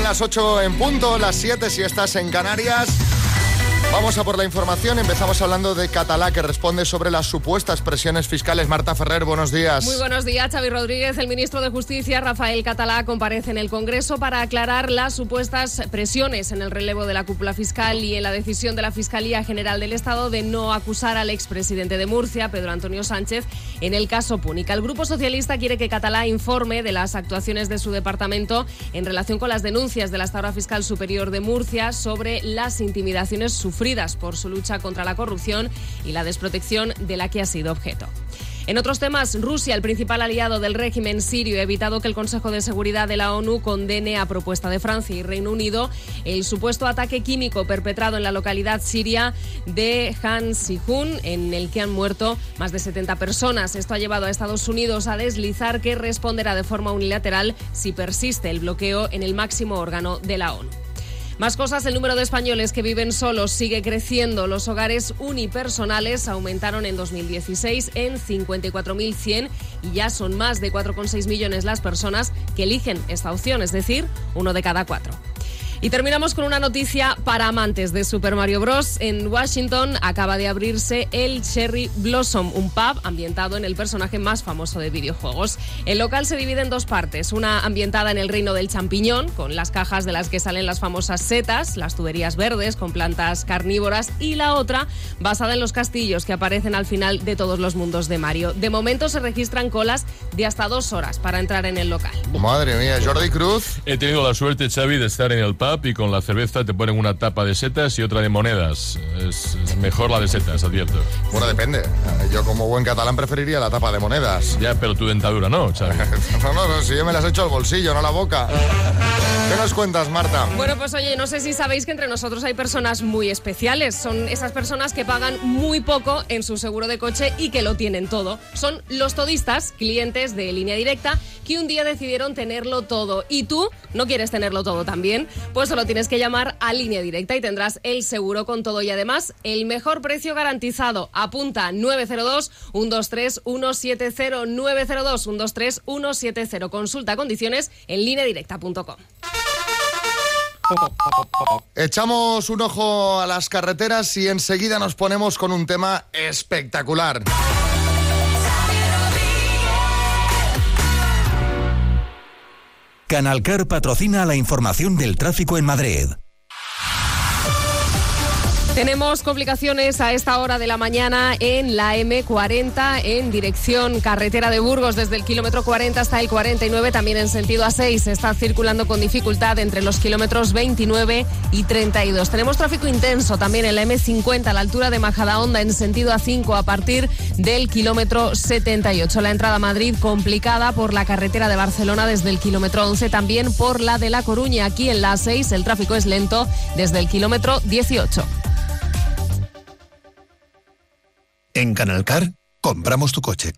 las 8 en punto, las 7 si estás en Canarias. Vamos a por la información. Empezamos hablando de Catalá, que responde sobre las supuestas presiones fiscales. Marta Ferrer, buenos días. Muy buenos días, Xavi Rodríguez. El ministro de Justicia, Rafael Catalá, comparece en el Congreso para aclarar las supuestas presiones en el relevo de la cúpula fiscal y en la decisión de la Fiscalía General del Estado de no acusar al expresidente de Murcia, Pedro Antonio Sánchez, en el caso Púnica. El Grupo Socialista quiere que Catalá informe de las actuaciones de su departamento en relación con las denuncias de la Hasta ahora Fiscal Superior de Murcia sobre las intimidaciones sufridas por su lucha contra la corrupción y la desprotección de la que ha sido objeto. En otros temas, Rusia, el principal aliado del régimen sirio, ha evitado que el Consejo de Seguridad de la ONU condene a propuesta de Francia y Reino Unido el supuesto ataque químico perpetrado en la localidad siria de Han Sihun, en el que han muerto más de 70 personas. Esto ha llevado a Estados Unidos a deslizar que responderá de forma unilateral si persiste el bloqueo en el máximo órgano de la ONU. Más cosas, el número de españoles que viven solos sigue creciendo. Los hogares unipersonales aumentaron en 2016 en 54.100 y ya son más de 4,6 millones las personas que eligen esta opción, es decir, 1 de cada 4. Y terminamos con una noticia para amantes de Super Mario Bros. En Washington acaba de abrirse el Cherry Blossom, un pub ambientado en el personaje más famoso de videojuegos. El local se divide en dos partes, una ambientada en el reino del champiñón, con las cajas de las que salen las famosas setas, las tuberías verdes con plantas carnívoras, y la otra basada en los castillos que aparecen al final de todos los mundos de Mario. De momento se registran colas de hasta 2 horas para entrar en el local. Madre mía, Jordi Cruz. He tenido la suerte, Xavi, de estar en el pub y con la cerveza te ponen una tapa de setas y otra de monedas. Es mejor la de setas, advierto. Bueno, depende. Yo como buen catalán preferiría la tapa de monedas. Ya, pero tu dentadura no, Xavi. No, si yo me las he hecho al bolsillo, no a la boca. ¿Qué nos cuentas, Marta? Bueno, pues oye, no sé si sabéis que entre nosotros hay personas muy especiales. Son esas personas que pagan muy poco en su seguro de coche y que lo tienen todo. Son los todistas, clientes de Línea Directa, que un día decidieron tenerlo todo. ¿Y tú no quieres tenerlo todo también? Pues solo tienes que llamar a Línea Directa y tendrás el seguro con todo y además el mejor precio garantizado. Apunta 902-123-170, 902-123-170. Consulta condiciones en lineadirecta.com. Echamos un ojo a las carreteras y enseguida nos ponemos con un tema espectacular. Canalcar patrocina la información del tráfico en Madrid. Tenemos complicaciones a esta hora de la mañana en la M40 en dirección carretera de Burgos desde el kilómetro 40 hasta el 49, también en sentido A6 se está circulando con dificultad entre los kilómetros 29 y 32. Tenemos tráfico intenso también en la M50 a la altura de Majadahonda en sentido A5 a partir del kilómetro 78. La entrada a Madrid complicada por la carretera de Barcelona desde el kilómetro 11, también por la de La Coruña. Aquí en la A6 el tráfico es lento desde el kilómetro 18. En Canalcar, compramos tu coche.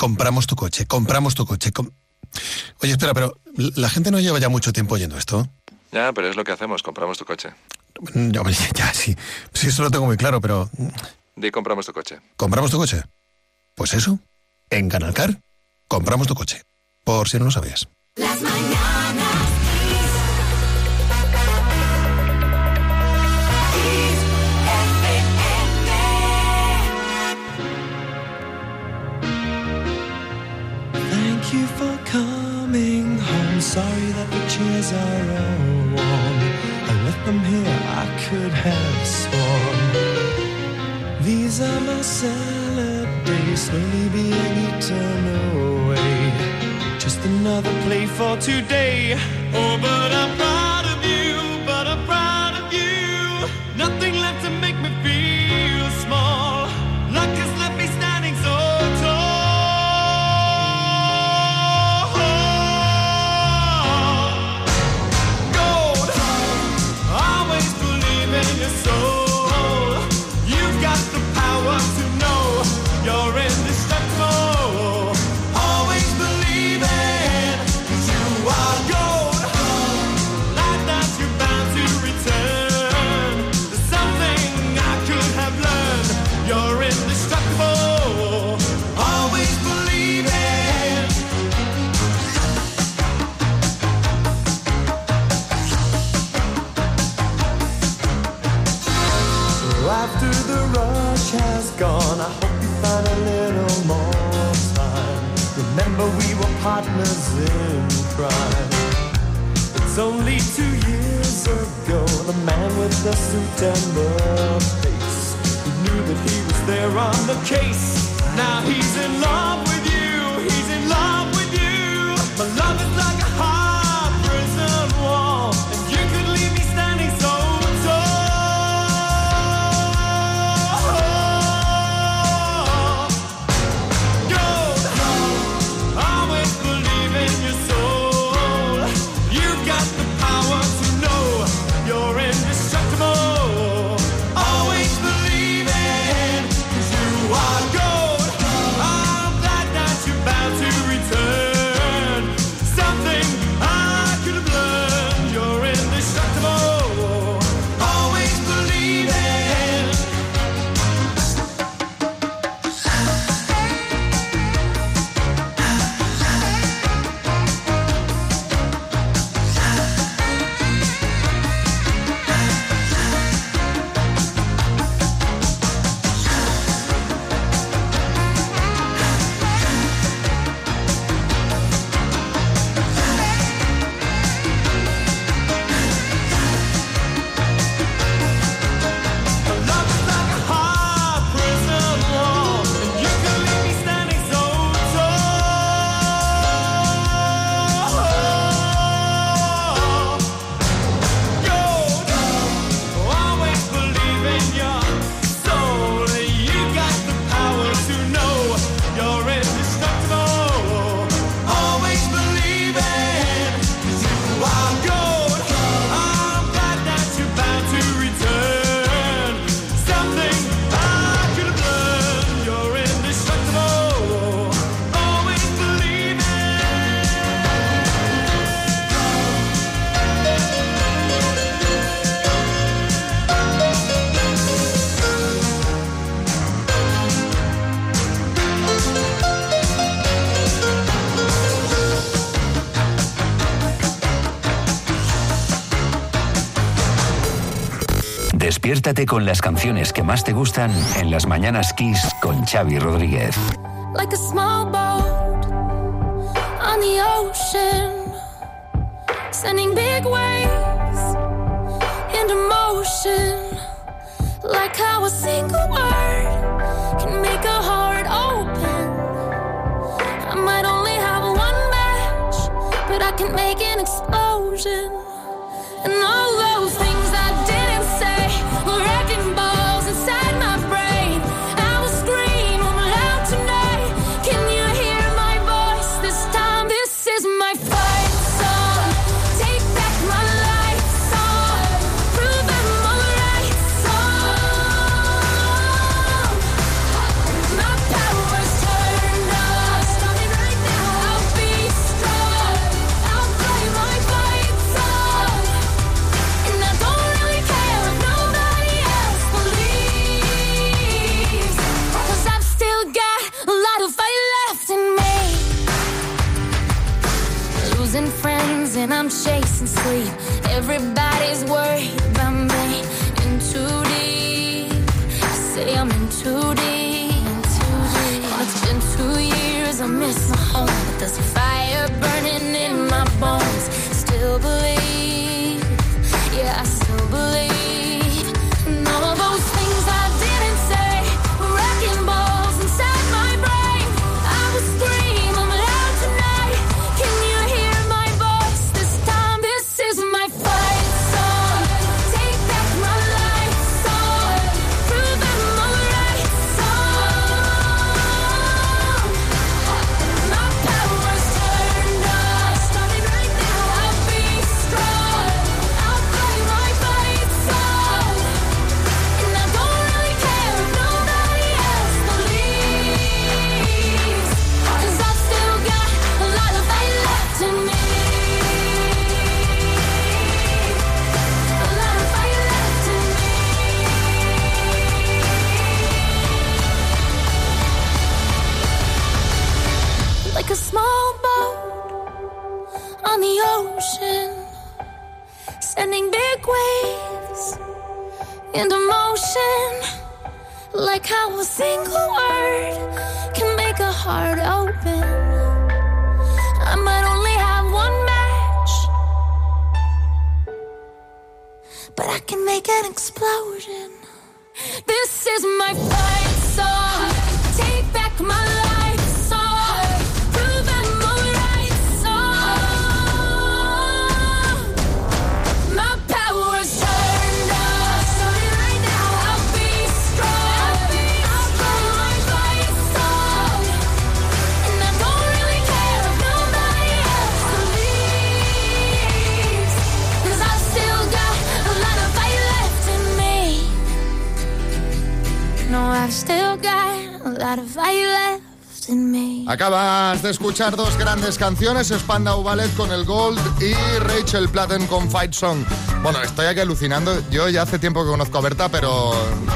Oye, espera, pero la gente no lleva ya mucho tiempo oyendo esto. Ya, pero es lo que hacemos, compramos tu coche. Ya, sí. Sí, eso lo tengo muy claro, pero... Di compramos tu coche. ¿Compramos tu coche? Pues eso, en Canalcar, compramos tu coche. Por si no lo sabías. Las mañanas. Thank you for coming home. Sorry that the chairs are all warm. I left them here, I could have sworn. These are my salad days, slowly being eaten away. Just another play for today. Oh, but I'm proud of you, Nothing left to make me feel small. Luck has left me standing so tall. Gold, always believe in your soul. You've got the power to know you're indestructible. Always believe it, 'cause you are gold. Remember we were partners in crime. It's only 2 years ago, the man with the suit and the face, who knew that he was there on the case. Now he's in love with you, he's in love with you. My love is like a hard prison wall, and you could leave me standing so tall. Gold, always believe in your soul. You got the power to know you're indestructible. Always believe in, 'cause you are gold. I'm glad that you're bound to return. Something I could have learned. You're indestructible. Always believe in. Love is like a hard prison wall, and you can leave me standing so tall. Gold, always believe in your soul. You got the power to know you're indestructible. Always believe in, 'cause you are gold. I'm glad that you're bound to return. Something I could have learned. You're indestructible. Always believe Despiértate con las canciones que más te gustan en las mañanas Kiss con Xavi Rodríguez. Like a small boat on the ocean, sending big waves into motion. Like how a single word can make a heart open. I might only have one match, but I can make an explosion. And all those things I didn't say were wrecking balls inside my brain. I will scream loud tonight. Can you hear my voice this time? This is my fight song. Take back my life song. Prove I'm alright song. My power's turned on. Starting right now. I'll be strong. I'll play my fight song. And I don't really care if nobody else believes, 'cause I've still got a lot of fight left in me. Losing friends and I'm chasing sleep. Everybody's worried about me. In too deep. I say I'm in too deep. And it's been 2 years, I miss my home, but there's a fire burning in my bones. Still believe, yeah, I still believe. And all of those things I didn't say were wrecking balls inside my brain. I will scream loud tonight. Can you hear my voice this time? This is my fight song. Take back my life song. Prove I'm alright song. My power's turned on. Starting right now. I'll be strong. I'll play my fight song. And I don't really care if nobody else believes, 'cause I've still got a lot of fight left in me. A lot of fight left in me. Like a small boat on the ocean, sending big waves into motion. Like how a single word can make a heart open. explosion. This is my fight song. Take back my life song. Prove I'm alright song. My power's turned up. Starting right now, I'll be strong. I'll play my fight song. And I don't really care if nobody else believes. 'Cause I've still got a lot of fight left in me. No, I've still got a lot of fight left in me. Acabas de escuchar dos grandes canciones, Spandau Ballet con el Gold y Rachel Platten con Fight Song. Bueno, estoy aquí alucinando. Yo ya hace tiempo que conozco a Berta, pero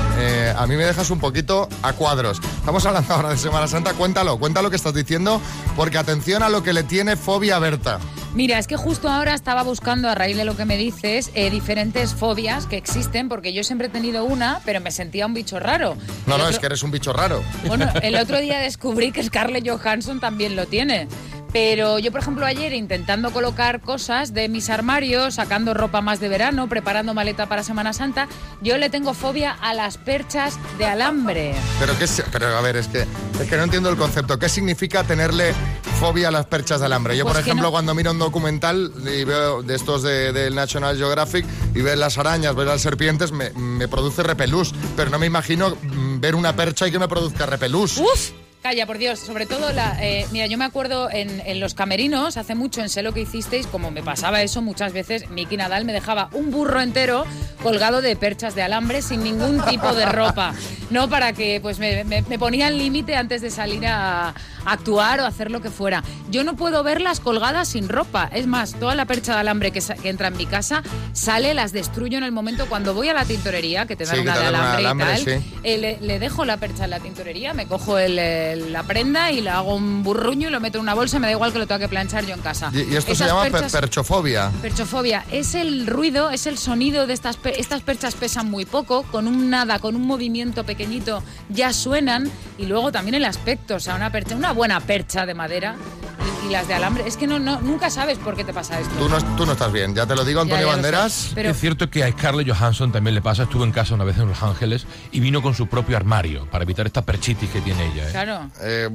a mí me dejas un poquito a cuadros. Estamos hablando ahora de Semana Santa. Cuéntalo que estás diciendo, porque atención a lo que le tiene fobia a Berta. Mira, es que justo ahora estaba buscando, a raíz de lo que me dices, diferentes fobias que existen, porque yo siempre he tenido una, pero me sentía un bicho raro. No, es que eres un bicho raro. Bueno, el otro día descubrí que Scarlett Johansson también lo tiene. Pero yo, por ejemplo, ayer intentando colocar cosas de mis armarios, sacando ropa más de verano, preparando maleta para Semana Santa, yo le tengo fobia a las perchas de alambre. Pero a ver, es que no entiendo el concepto. ¿Qué significa tenerle fobia a las perchas de alambre? Yo, Pues por ejemplo, no. cuando miro un documental y veo de estos del National Geographic y veo las arañas, veo las serpientes, me produce repelús. Pero no me imagino ver una percha y que me produzca repelús. ¡Uf! Calla, por Dios, sobre todo mira, yo me acuerdo en los camerinos, hace mucho en Sé lo que hicisteis, como me pasaba eso muchas veces, Miki Nadal me dejaba un burro entero colgado de perchas de alambre sin ningún tipo de ropa, ¿no? Para que pues me ponía el límite antes de salir a actuar o hacer lo que fuera. Yo no puedo verlas colgadas sin ropa, es más, toda la percha de alambre que entra en mi casa sale, las destruyo en el momento cuando voy a la tintorería, que te dan una de alambre y tal, sí. Le dejo la percha en la tintorería, me cojo la prenda y le hago un burruño y lo meto en una bolsa, me da igual que lo tenga que planchar yo en casa. Y esto se llama perchofobia. Perchofobia es el ruido, es el sonido de estas perchas pesan muy poco, con un movimiento pequeñito ya suenan, y luego también el aspecto, o sea, una buena percha de madera y las de alambre, es que nunca sabes por qué te pasa esto. Tú no estás bien, ya te lo digo, Antonio Banderas. Pero es cierto que a Scarlett Johansson también le pasa. Estuvo en casa una vez en Los Ángeles y vino con su propio armario para evitar esta perchitis que tiene ella. Claro.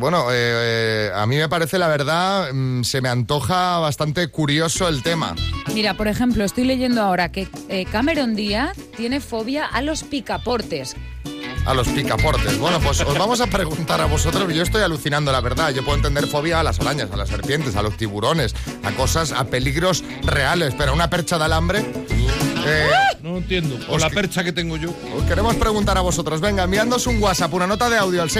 A mí me parece, la verdad, se me antoja bastante curioso el tema. Mira, por ejemplo, estoy leyendo ahora que Cameron Díaz tiene fobia a los picaportes. A los picaportes. Bueno, pues os vamos a preguntar a vosotros. Yo estoy alucinando, la verdad. Yo puedo entender fobia a las arañas, a las serpientes, a los tiburones, a peligros reales, pero una percha de alambre... no entiendo. O la percha que tengo yo. Os queremos preguntar a vosotros. Venga, enviándoos un WhatsApp, una nota de audio al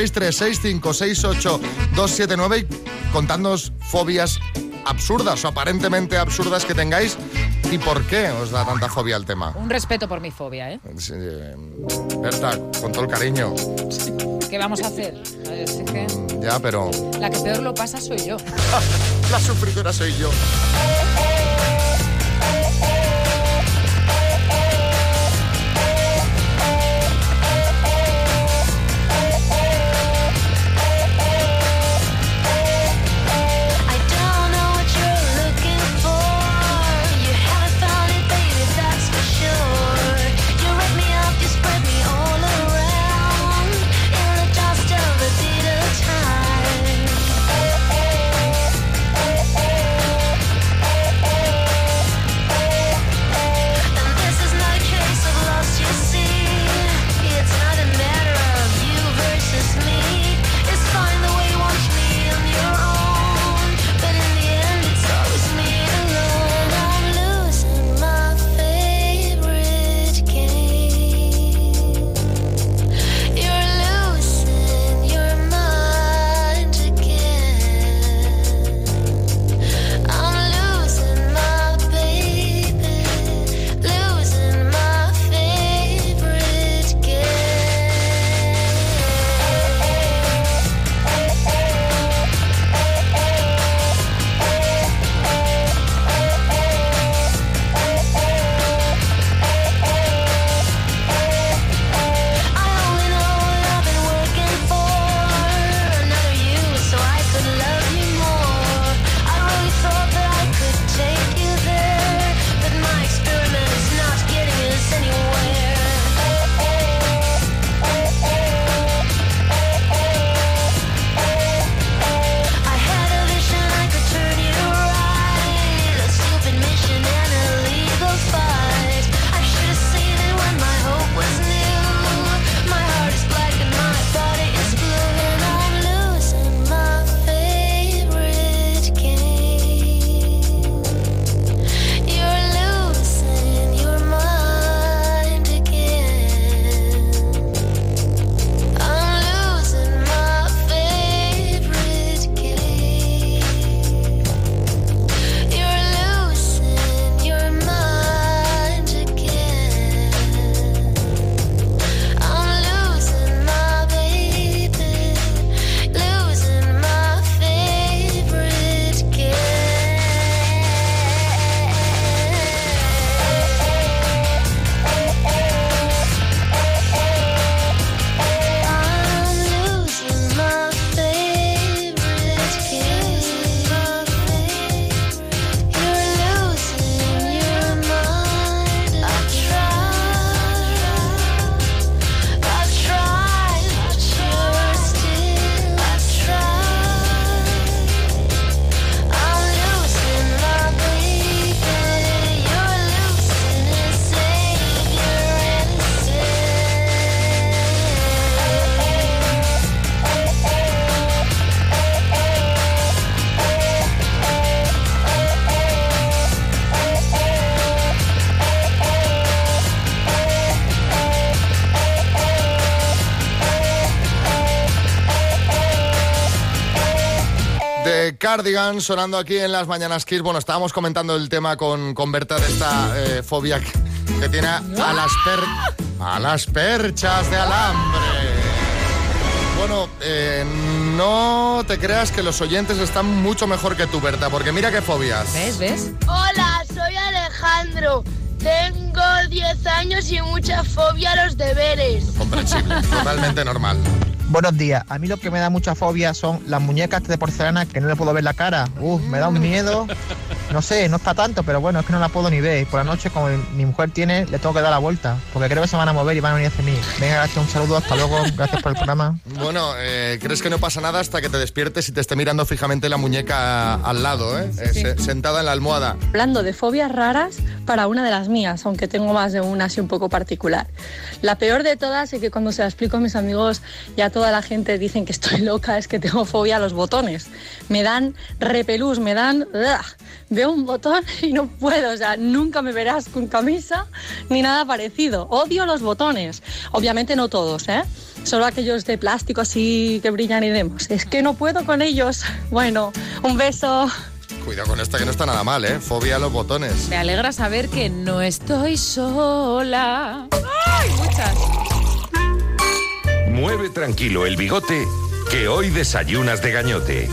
636568279 y contadnos fobias absurdas o aparentemente absurdas que tengáis y por qué os da tanta fobia al tema. Un respeto por mi fobia, ¿eh? Sí, Berta, con todo el cariño. ¿Qué vamos a hacer? Es que ya, pero... la que peor lo pasa soy yo. La sufridora soy yo. Cardigans sonando aquí en las Mañanas Kiss. Bueno, estábamos comentando el tema con Berta de esta fobia que tiene a las perchas de alambre. Bueno, no te creas que los oyentes están mucho mejor que tú, Berta, porque mira qué fobias. ¿Ves? Hola, soy Alejandro. Tengo 10 años y mucha fobia a los deberes. Comprensible, totalmente normal. Buenos días. A mí lo que me da mucha fobia son las muñecas de porcelana que no le puedo ver la cara. Me da un miedo. No sé, no es para tanto, pero bueno, es que no la puedo ni ver. Y por la noche, como mi mujer tiene, le tengo que dar la vuelta, porque creo que se van a mover y van a venir hacia mí. Venga, gracias, un saludo, hasta luego. Gracias por el programa. Bueno, crees que no pasa nada hasta que te despiertes y te esté mirando fijamente la muñeca al lado, Sí. sentada en la almohada. Hablando de fobias raras, para una de las mías, aunque tengo más de una así un poco particular. La peor de todas, y que cuando se la explico a mis amigos, ya toda la gente dicen que estoy loca, es que tengo fobia a los botones. Me dan repelús, me dan... Veo un botón y no puedo, o sea, nunca me verás con camisa ni nada parecido. Odio los botones. Obviamente no todos, solo aquellos de plástico así que brillan y demás. Es que no puedo con ellos. Bueno, un beso. Cuidado con esta que no está nada mal, fobia a los botones. Me alegra saber que no estoy sola. ¡Ay, muchas! Mueve tranquilo el bigote, que hoy desayunas de gañote.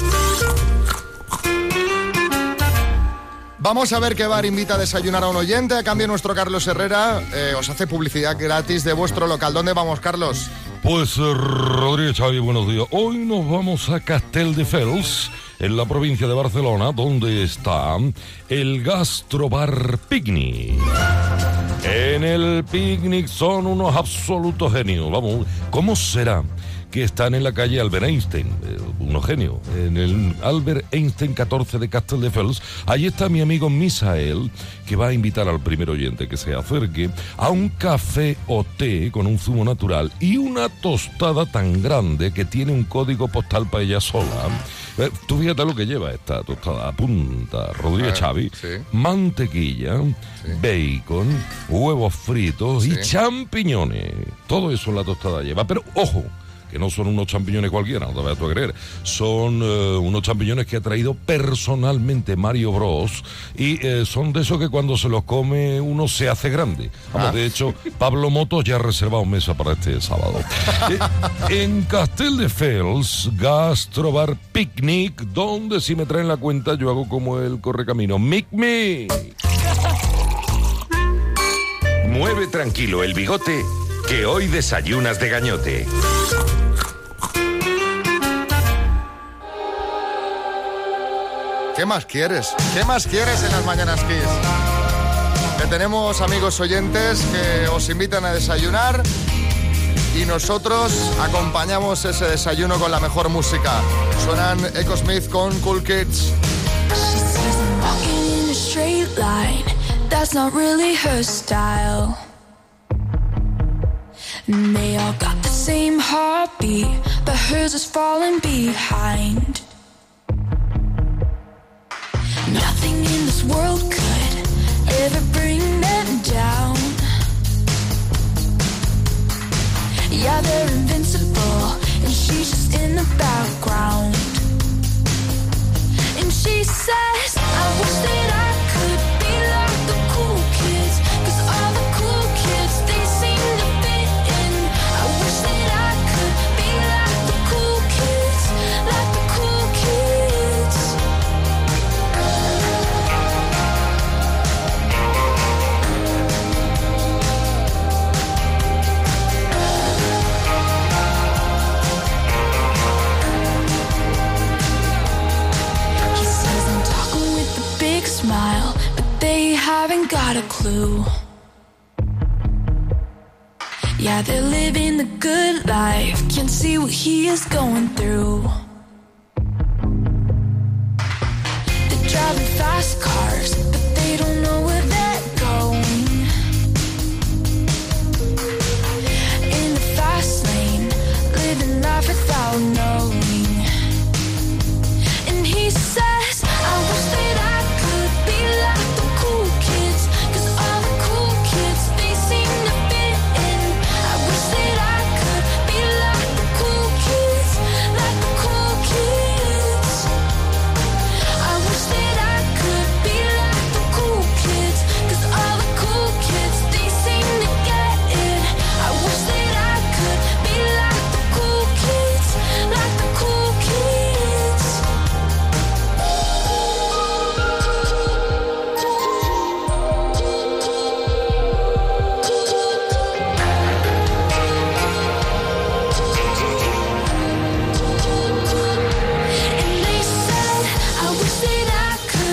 Vamos a ver qué bar invita a desayunar a un oyente. A cambio, nuestro Carlos Herrera os hace publicidad gratis de vuestro local. ¿Dónde vamos, Carlos? Pues, Rodríguez, Xavi, buenos días. Hoy nos vamos a Castelldefels, en la provincia de Barcelona, donde está el Gastrobar Picnic. En el Picnic son unos absolutos genios. Vamos, ¿cómo será que están en la calle Albert Einstein? Unos genios. En el Albert Einstein 14 de Castelldefels, allí está mi amigo Misael, que va a invitar al primer oyente que se acerque a un café o té con un zumo natural y una tostada tan grande que tiene un código postal para ella sola. Tú fíjate lo que lleva esta tostada. Apunta, Rodríguez Xavi, sí. Mantequilla, sí. Bacon, huevos fritos, sí, y champiñones. Todo eso en la tostada lleva. Pero ojo, que no son unos champiñones cualquiera, no te vayas tú a creer. Son unos champiñones que ha traído personalmente Mario Bros. Y son de esos que cuando se los come uno se hace grande. Vamos, de hecho, Pablo Motos ya ha reservado mesa para este sábado. En Castelldefels, Gastrobar Picnic, donde si me traen la cuenta yo hago como el correcamino. ¡Mic! Mueve tranquilo el bigote, que hoy desayunas de gañote. ¿Qué más quieres? ¿Qué más quieres en las Mañanas Kiss? Que tenemos amigos oyentes que os invitan a desayunar y nosotros acompañamos ese desayuno con la mejor música. Suenan Echo Smith con Cool Kids. And they all got the same heartbeat, but hers is falling behind. Nothing in this world could ever bring them down. Yeah, they're invincible, and she's just in the background. And she says, I wish that I could be like the cool kids, 'cause all the cool kids, they seem to fit in. I wish that I could be like the cool kids, like the cool kids. He says I'm talking with a big smile, but they haven't got a clue. Yeah, they're living the good life, can't see what he is going through. They're driving fast cars, but they don't know where they're going. In the fast lane, living life without knowing. And he says, I wish that I could be like the cool kids, 'cause all the cool kids, they seem to fit in. I wish that I could be like the cool kids, like the cool kids.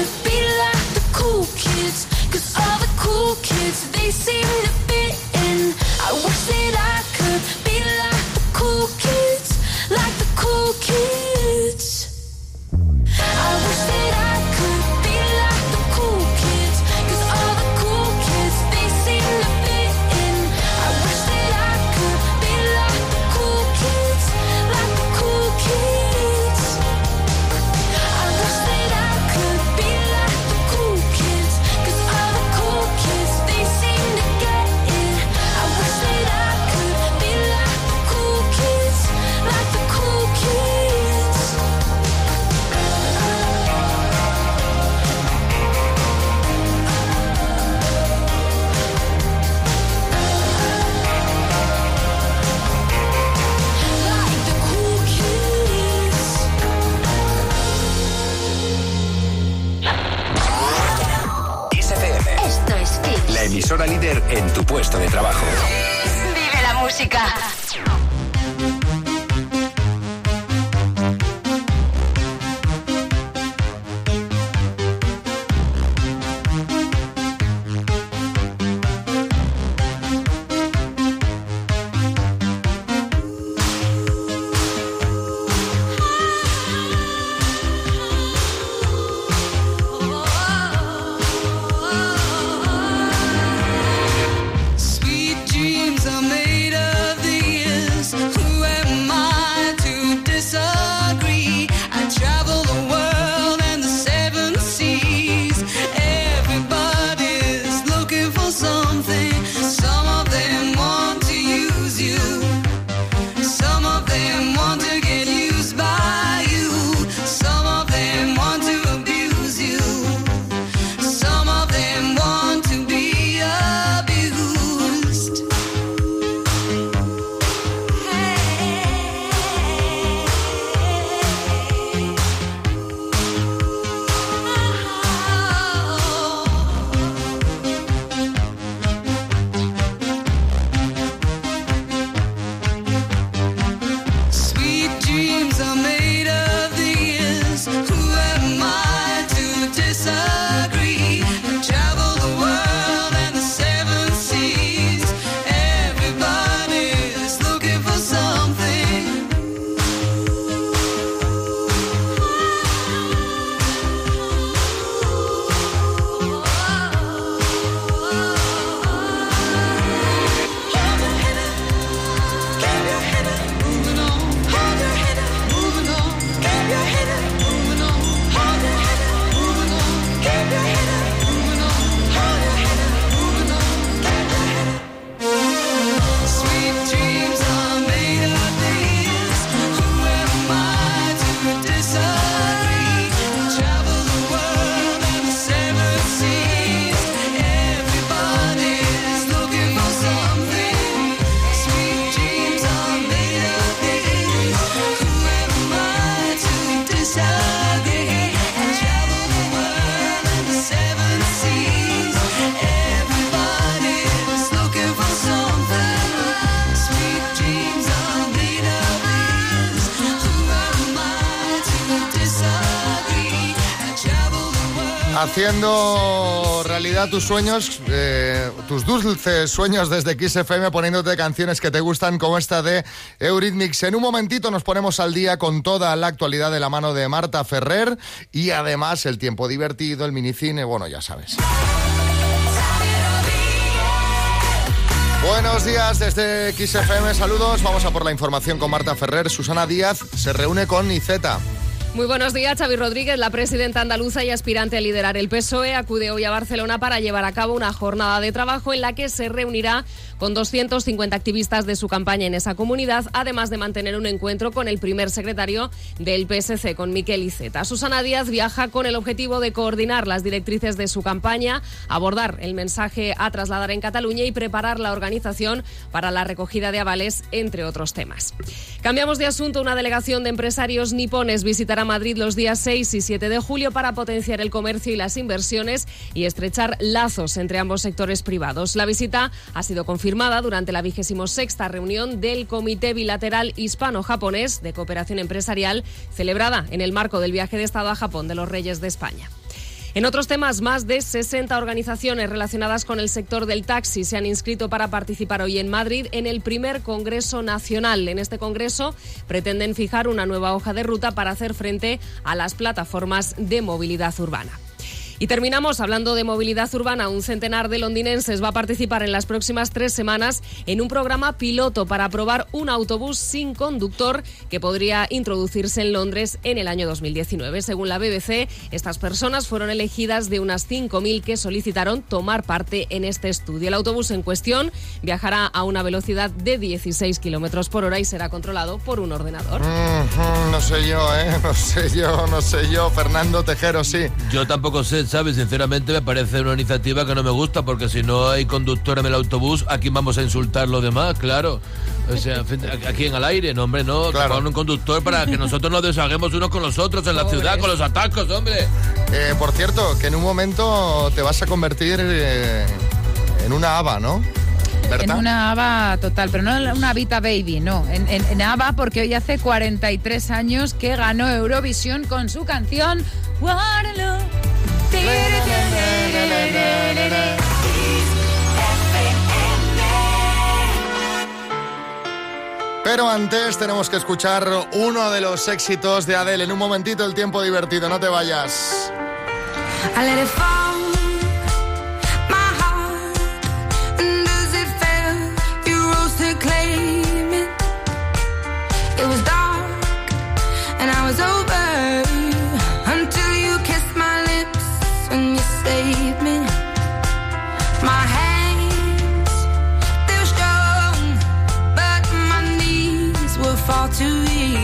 could be like the cool kids, 'cause all the cool kids, they seem to fit in. I wish that I could be like the cool kids, like the cool kids. I wish that I could be like the cool kids, 'cause all the cool kids, they seem to fit in. I wish that I could be like the cool kids, like the cool kids. I wish that I could be like the cool kids, 'cause all the cool kids, they seem to get it. I wish that I could be like the cool kids, like the cool kids. Like the cool kids. Kiss FM, Esto es Kiss. la emisora líder en tu puesto de trabajo. Vive la música. Sweet dreams are made of this. Who am I to disagree? I travel the world and the seven seas. Everybody's looking for something. Some of them want to use you. Some of them want to get used by you. Some of them want to abuse you. Some of them want to be abused. Sweet dreams are made of this. Who am I to disagree? I travel the world and the seven seas. Everybody's looking for something. Keep your head up, moving on. Hold your head up, moving on. Keep your head up, moving on. Hold your head up, moving on. Keep your head up, moving on. Hold your head up, moving on. Keep your head up. Sweet dreams are made of this. Who am I to disagree? Travel the world and the seven seas. Everybody's looking for something. Sweet dreams are made of this. Who am I to disagree? And travel the world and the seven seas. Everybody's looking for something. Sweet dreams are made of this. Who am I to disagree? And travel the world. Haciendo realidad tus sueños, tus dulces sueños desde Kiss FM, poniéndote canciones que te gustan como esta de Eurythmics. En un momentito nos ponemos al día con toda la actualidad de la mano de Marta Ferrer y además el tiempo divertido, el minicine, bueno, ya sabes. Buenos días desde Kiss FM, saludos. Vamos a por la información con Marta Ferrer. Susana Díaz se reúne con Iceta. Muy buenos días, Xavi Rodríguez, la presidenta andaluza y aspirante a liderar el PSOE, acude hoy a Barcelona para llevar a cabo una jornada de trabajo en la que se reunirá con 250 activistas de su campaña en esa comunidad, además de mantener un encuentro con el primer secretario del PSC, con Miquel Iceta. Susana Díaz viaja con el objetivo de coordinar las directrices de su campaña, abordar el mensaje a trasladar en Cataluña y preparar la organización para la recogida de avales, entre otros temas. Cambiamos de asunto. Una delegación de empresarios nipones visitará Madrid los días 6 y 7 de julio para potenciar el comercio y las inversiones y estrechar lazos entre ambos sectores privados. La visita ha sido confirmada durante la 26ª reunión del Comité Bilateral Hispano-Japonés de Cooperación Empresarial, celebrada en el marco del viaje de Estado a Japón de los Reyes de España. En otros temas, más de 60 organizaciones relacionadas con el sector del taxi se han inscrito para participar hoy en Madrid en el primer Congreso Nacional. En este congreso pretenden fijar una nueva hoja de ruta para hacer frente a las plataformas de movilidad urbana. Y terminamos hablando de movilidad urbana. Un centenar de londinenses va a participar en las próximas 3 semanas en un programa piloto para probar un autobús sin conductor que podría introducirse en Londres en el año 2019. Según la BBC, estas personas fueron elegidas de unas 5.000 que solicitaron tomar parte en este estudio. El autobús en cuestión viajará a una velocidad de 16 kilómetros por hora y será controlado por un ordenador. No sé yo, Fernando Tejero, sí. Yo tampoco sé, ¿sabes? Sinceramente me parece una iniciativa que no me gusta, porque si no hay conductor en el autobús, ¿a quién vamos a insultar los demás? Claro. O sea, ¿a quién al aire? No, hombre, no. Claro. Que pongan un conductor para que nosotros nos deshaguemos unos con los otros en la ciudad, con los atascos, hombre. Por cierto, que en un momento te vas a convertir en una haba, ¿no? ¿Verdad? En una haba total, pero no una Vita Baby, no. En haba, porque hoy hace 43 años que ganó Eurovisión con su canción Waterloo. Pero antes tenemos que escuchar uno de los éxitos de Adele. En un momentito el tiempo divertido, no te vayas. I let it fall, my heart, and as it fell, you rose to claim it. It was dark, and I was over, until you kissed my lips and you saved me. My hands, they're strong, but my knees will fall too weak.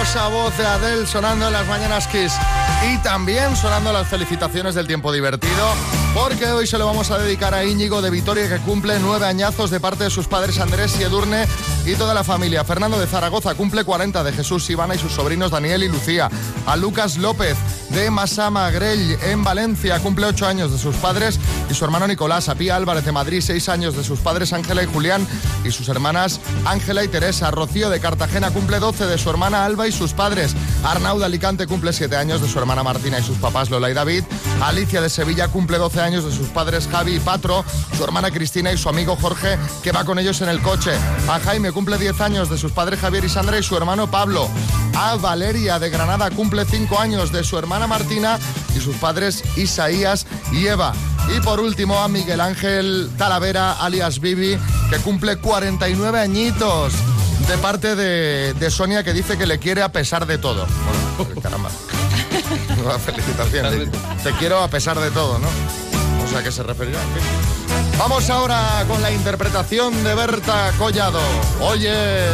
hermosa voz de Adele sonando en las mañanas Kiss. Y también sonando las felicitaciones del tiempo divertido, porque hoy se lo vamos a dedicar a Íñigo de Vitoria, que cumple 9 añazos de parte de sus padres Andrés y Edurne y toda la familia. Fernando de Zaragoza cumple 40, de Jesús, Ivana y sus sobrinos Daniel y Lucía. A Lucas López de Massamagrell en Valencia cumple 8 años de sus padres y su hermano Nicolás. A Pía Álvarez de Madrid, 6 años de sus padres Ángela y Julián y sus hermanas Ángela y Teresa. Rocío de Cartagena cumple 12 de su hermana Alba y sus padres. Arnau de Alicante cumple 7 años de su hermana Martina y sus papás Lola y David. Alicia de Sevilla cumple 12 años de sus padres Javi y Patro, su hermana Cristina y su amigo Jorge, que va con ellos en el coche. A Jaime cumple 10 años de sus padres Javier y Sandra y su hermano Pablo. A Valeria de Granada cumple 5 años de su hermana Martina y sus padres Isaías y Eva. Y por último a Miguel Ángel Talavera, alias Bibi, que cumple 49 añitos, de parte de Sonia, que dice que le quiere a pesar de todo. Bueno, caramba. Nueva felicitación. Te quiero a pesar de todo, ¿no? O sea, ¿a qué se referirá? Vamos ahora con la interpretación de Berta Collado. Oyes.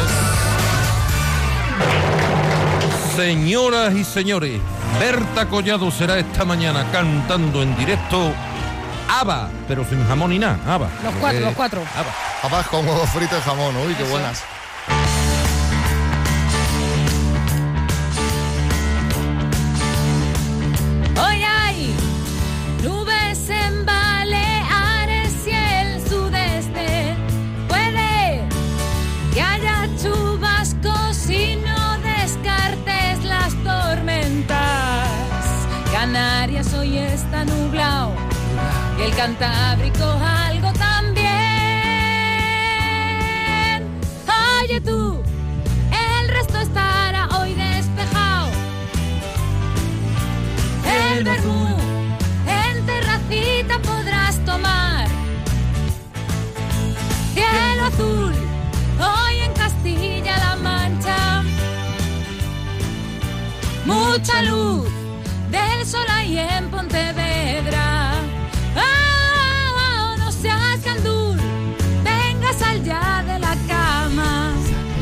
Señoras y señores, Berta Collado será esta mañana cantando en directo ABBA, pero sin jamón ni nada, ABBA. Los cuatro. ABBA con huevo frito y jamón. Uy, qué buenas. Hoy hay nubes en Baleares y el sudeste. Puede que haya chubascos y no descartes las tormentas. Canarias hoy está nublado y el Cantábrico algo también. Oye tú, el resto estará hoy despejado. El vermú en terracita podrás tomar. Cielo azul hoy en Castilla-La Mancha. Mucha luz del sol ahí en Pontevedra. No seas gandul, venga, sal ya de la cama.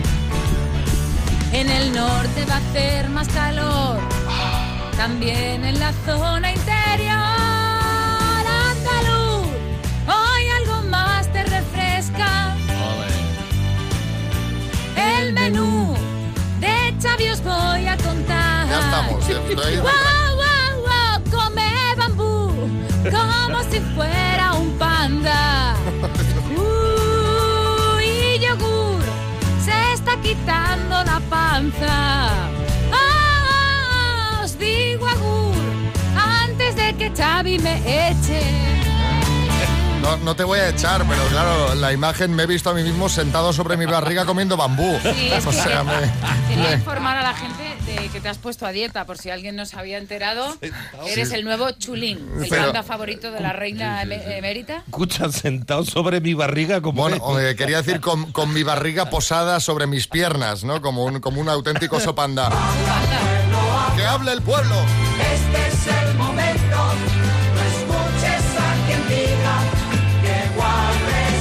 En el norte va a hacer más calor, también en la zona interior. Andaluz, hoy algo más te refresca. El menú de Xavi os voy a contar. Ya estamos. Come bambú como si fuera un panda. Y yogur se está quitando la panza. Os digo agur antes de que Xavi me eche. No te voy a echar, pero claro, la imagen me he visto a mí mismo sentado sobre mi barriga comiendo bambú. Sí, o sea, quería informar a la gente de que te has puesto a dieta, por si alguien no se había enterado. Eres el nuevo chulín, el panda favorito de la reina emérita. Escucha, sentado sobre mi barriga como... Bueno, quería decir con mi barriga posada sobre mis piernas, ¿no? Como un auténtico oso panda. ¡Que hable el pueblo! Este es el momento, no escuches a quien diga que guardes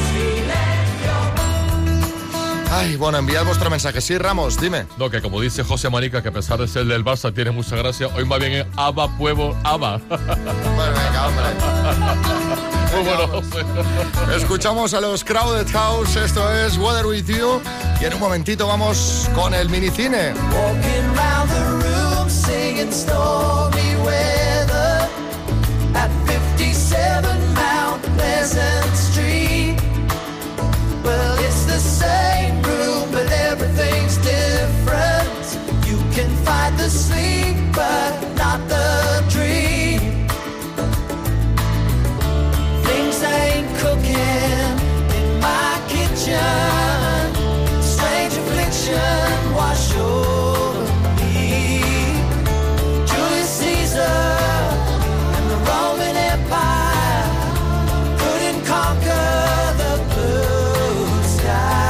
silencio. Ay, bueno, enviad vuestro mensaje. Sí, Ramos, dime. No, que como dice José Marica, que a pesar de ser del Barça tiene mucha gracia, hoy va bien ABBA, Pueblo, ABBA. Bueno, venga, hombre. Muy bueno, José. Escuchamos a los Crowded House, esto es Weather With You, y en un momentito vamos con el minicine. Walking round the room singing stormy weather at 57 Mount Pleasant Street. Well, it's the same room, but everything's different. You can find the sleep, but not the dream. Things ain't cooking in my kitchen. Strange affliction wash over me. Julius Caesar and the Roman Empire couldn't conquer the blue sky.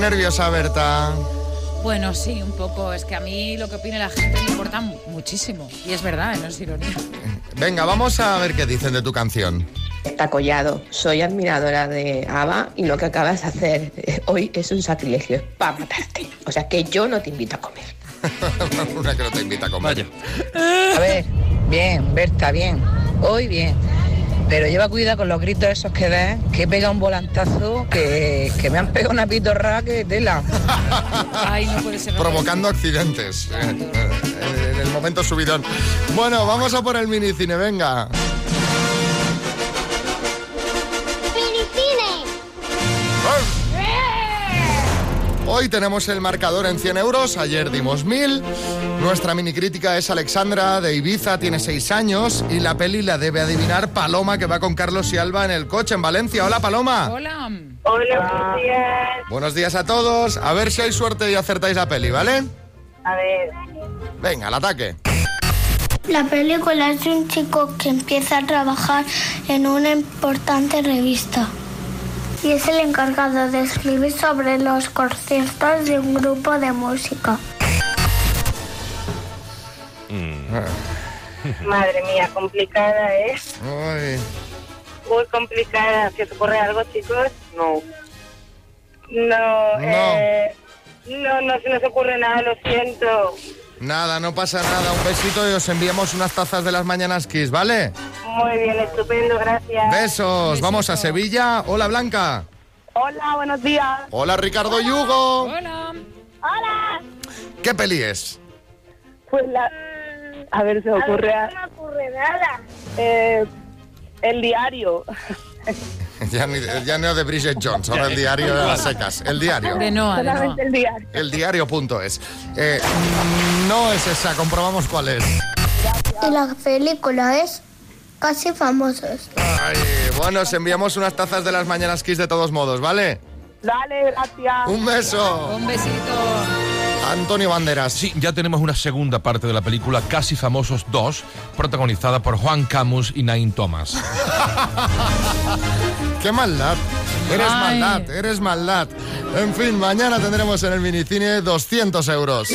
nerviosa, Berta? Bueno, sí, un poco. Es que a mí lo que opine la gente me importa muchísimo. Y es verdad, no es ironía. Venga, vamos a ver qué dicen de tu canción. Está Collado, soy admiradora de ABBA y lo que acabas de hacer hoy es un sacrilegio, es para matarte. O sea que yo no te invito a comer. Una que no te invita a comer. A ver, bien, Berta, bien. Hoy bien. Pero lleva cuidado con los gritos esos que des, que pega un volantazo, que me han pegado una pitorra que tela. Ay, no puede ser. Provocando accidentes en el momento subidón. Bueno, vamos a por el minicine, venga. Hoy tenemos el marcador en 100 euros, ayer dimos 1000. Nuestra minicrítica es Alexandra, de Ibiza, tiene 6 años y la peli la debe adivinar Paloma, que va con Carlos y Alba en el coche en Valencia. Hola, Paloma. Hola. Hola, buenos días. Buenos días a todos. A ver si hay suerte y acertáis la peli, ¿vale? A ver. Venga, al ataque. La película es de un chico que empieza a trabajar en una importante revista. Y es el encargado de escribir sobre los conciertos de un grupo de música. Madre mía, complicada, ¿eh? Ay. Muy complicada. ¿Se os ocurre algo, chicos? No. No, no se nos ocurre nada, lo siento. Nada, no pasa nada. Un besito y os enviamos unas tazas de las Mañanas Kiss, ¿vale? Muy bien, estupendo, gracias. Besos. Vamos a Sevilla. Hola, Blanca. Hola, buenos días. Hola, Ricardo y Hugo. Hola. Hola. ¿Qué peli es? Pues a ver, se me ocurre... No me ocurre nada. El diario. ya no de Bridget Jones, ahora el diario de las secas. El diario. De Noa. El diario. El diario.es. No es esa, comprobamos cuál es. Y la película es Casi Famosos. Ay, bueno, os enviamos unas tazas de las Mañanas Kiss de todos modos, ¿vale? Dale, gracias. Un beso. Un besito. Antonio Banderas. Sí, ya tenemos una segunda parte de la película Casi Famosos 2, protagonizada por Juan Camus y Nain Thomas. ¡Qué maldad! Eres maldad. En fin, mañana tendremos en el minicine 200 euros.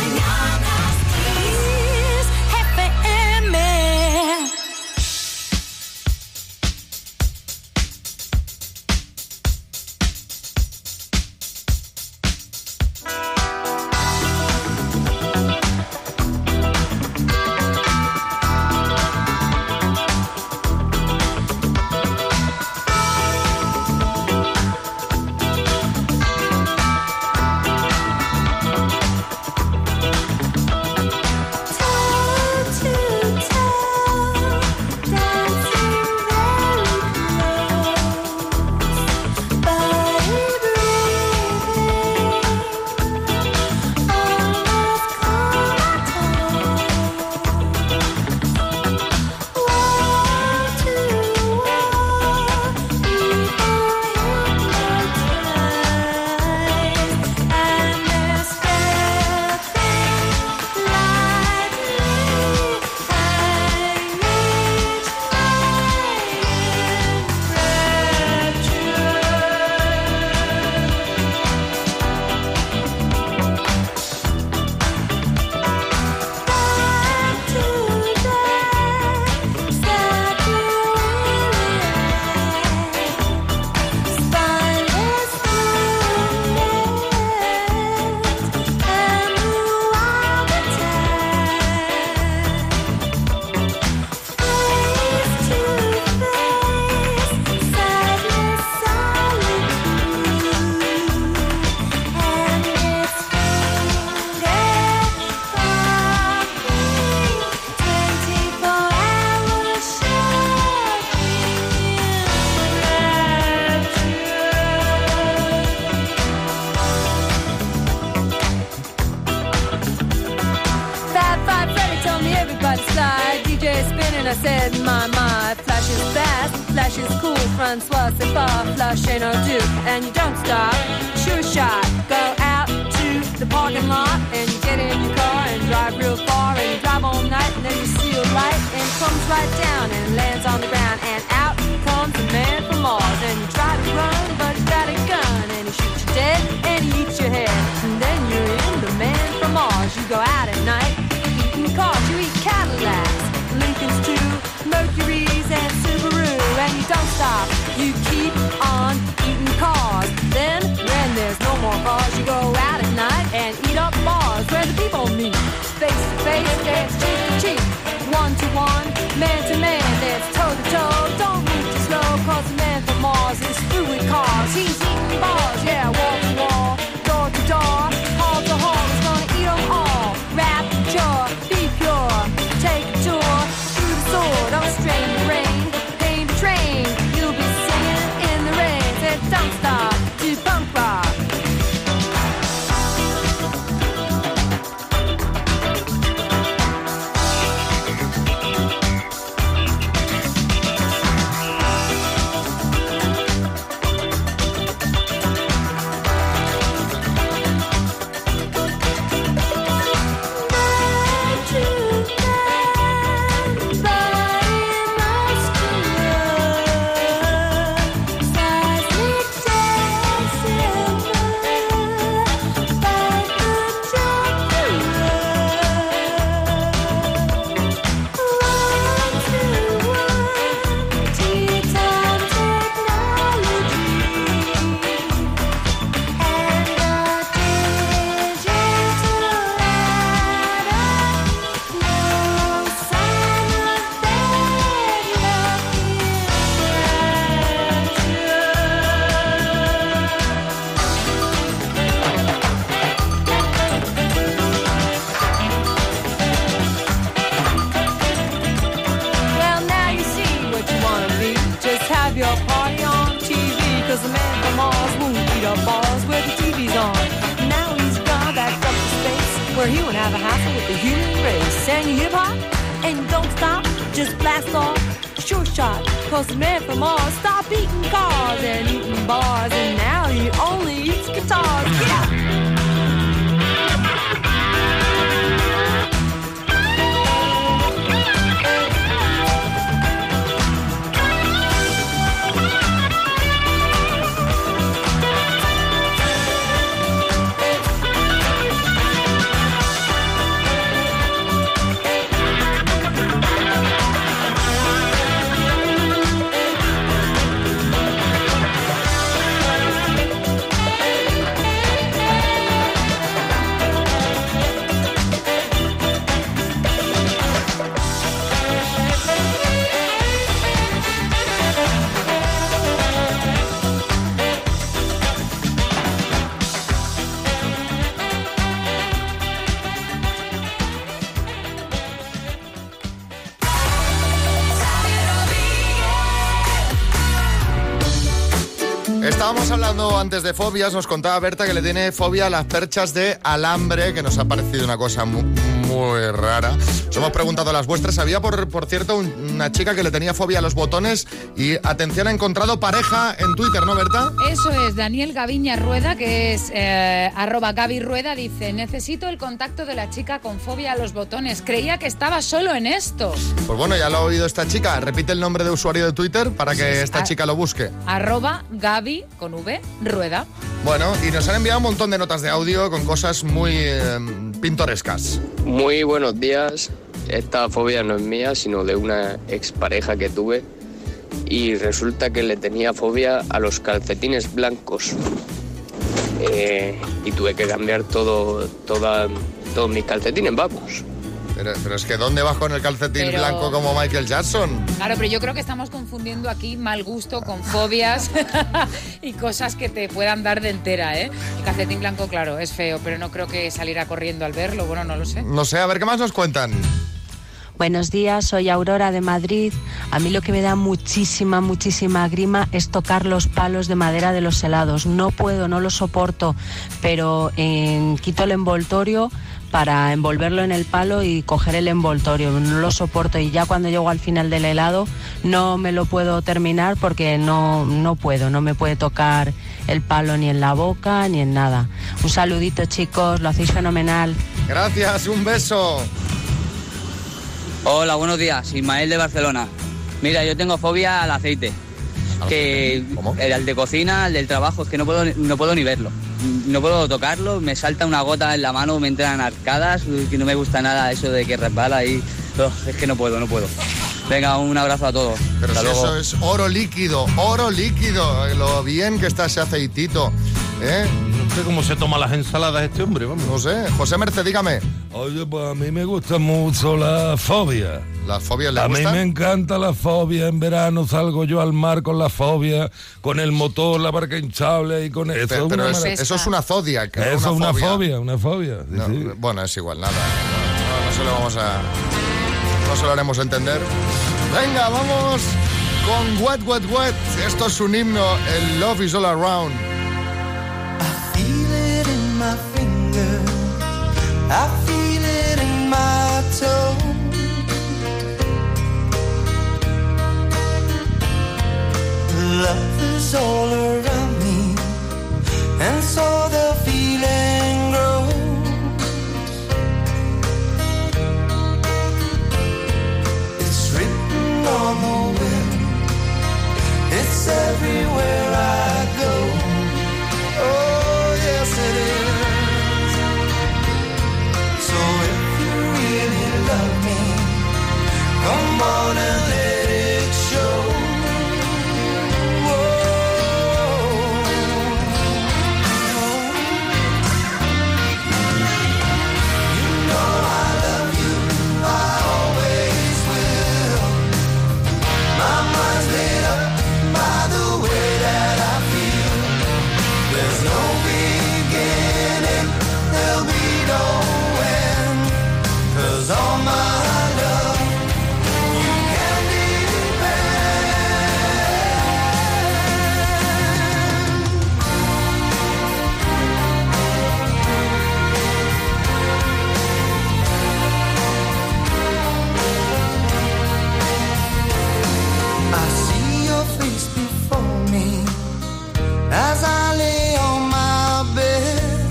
I said, my, flash is fast, flash is cool, Francois, c'est pas, flash ain't no do, and you don't stop, shoot a shot, go out to the parking lot, and you get in your car and drive real far, and you drive all night, and then you see a light, and it comes right down and lands on the ground, and out comes a man from Mars, and you try to run, but he's got a gun, and he shoots you dead, and he eats you keep on eating cars. Then, when there's no more cars, you go out at night and eat up bars where the people meet. Face to face, dance cheek to cheek. One to one, man to man, dance toe to toe. Don't move too slow, cause the man from Mars is through with cars. He's eating bars, yeah, wall to wall, door to door, hall to hall. He's gonna eat them all. Rapture, be pure, take a tour through the sword of strain the rain, pain to train. You'll be singing in the rain. Say don't stop to punk rock. Where he won't have a hassle with the human race. And you hip hop and don't stop, just blast off, sure shot. Cause the man from Mars stopped eating cars and eating bars, and now he only eats guitars. Get up! Estábamos hablando antes de fobias, nos contaba Berta que le tiene fobia a las perchas de alambre, que nos ha parecido una cosa muy rara. Os hemos preguntado las vuestras. Había, por cierto, una chica que le tenía fobia a los botones y, atención, ha encontrado pareja en Twitter, ¿no, Berta? Eso es, Daniel Gaviña Rueda, que es @GaviRueda, dice: necesito el contacto de la chica con fobia a los botones. Creía que estaba solo en esto. Pues bueno, ya lo ha oído esta chica. Repite el nombre de usuario de Twitter para que esta chica lo busque. @Gavi, con V, Rueda. Bueno, y nos han enviado un montón de notas de audio con cosas muy pintorescas. Muy buenos días. Esta fobia no es mía, sino de una expareja que tuve. Y resulta que le tenía fobia a los calcetines blancos. Y tuve que cambiar todos mis calcetines, vamos. Pero es que ¿dónde vas con el calcetín blanco como Michael Jackson? Claro, pero yo creo que estamos confundiendo aquí mal gusto con fobias y cosas que te puedan dar de entera, ¿eh? El calcetín blanco, claro, es feo, pero no creo que saliera corriendo al verlo, bueno, no lo sé. No sé, a ver, ¿qué más nos cuentan? Buenos días, soy Aurora de Madrid. A mí lo que me da muchísima grima es tocar los palos de madera de los helados. No puedo, no lo soporto, pero quito el envoltorio para envolverlo en el palo y coger el envoltorio. No lo soporto y ya cuando llego al final del helado no me lo puedo terminar porque no puedo, no me puede tocar el palo ni en la boca ni en nada. Un saludito, chicos, lo hacéis fenomenal. Gracias, un beso. Hola, buenos días, Ismael de Barcelona. Mira, yo tengo fobia al aceite. ¿Cómo? El de cocina, el del trabajo, es que no puedo ni verlo. No puedo tocarlo, me salta una gota en la mano, me entran arcadas, que no me gusta nada eso de que resbala y es que no puedo. Venga, un abrazo a todos. Pero Hasta si luego. eso es oro líquido, lo bien que está ese aceitito, ¿eh? No sé cómo se toma las ensaladas este hombre, vamos. No sé, José Merced, dígame. Oye, pues a mí me gusta mucho la fobia. ¿Las fobias le A gustan? mí me encanta la fobia. En verano salgo yo al mar con la fobia, con el motor, la barca hinchable y con eso. Pero eso es una Zodiac. Eso es una fobia. Sí, No, sí. Bueno, es igual, nada. No se lo vamos a... No se lo haremos entender. Venga, vamos con Wet, Wet, Wet. Esto es un himno, el Love is All Around. Feel it in my finger, I feel it in my toe. Love is all around me, and so the feeling grows. It's written on the wind, it's everywhere I go. Oh, yes it is. So if you really love me, come on and let it show. All my love, you can I see your face before me as I lay on my bed.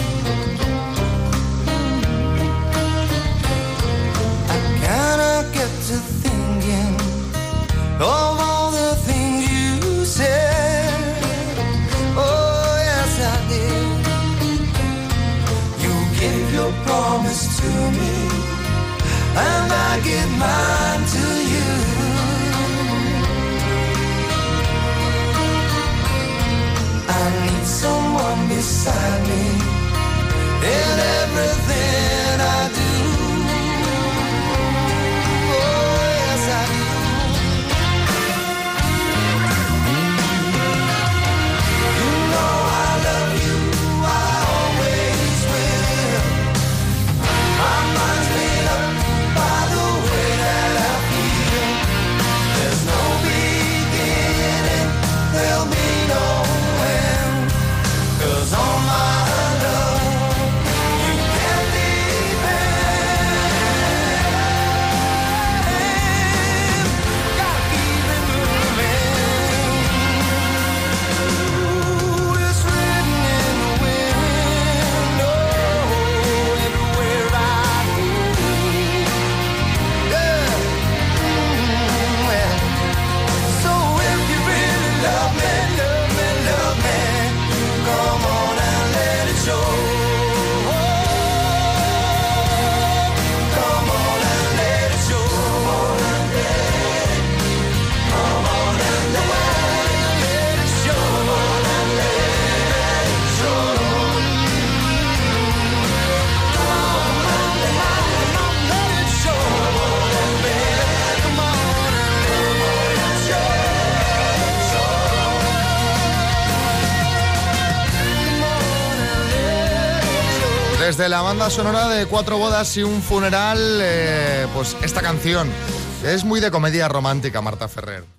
I kinda get to thinking of all the things you said. Oh, yes, I did. You give your promise to me, and I give mine to you. I need someone beside me in everything I do. Oh, yes, I do. You know I love you, I always will. My mind's made up by the way that I feel. There's no beginning, there'll be no end. 'Cause all my love, you can depend. Gotta keep it moving. Ooh, it's written in the wind. Oh, everywhere I go. Yeah. Yeah. So if you really love me, love me, love me, come on and let it show. Come on and let it show. Come on and let it show. Come on and let it show. Come on and let it show. Come on and let it show. Desde la banda sonora de 4 bodas y un funeral, pues esta canción es muy de comedia romántica, Marta Ferrer.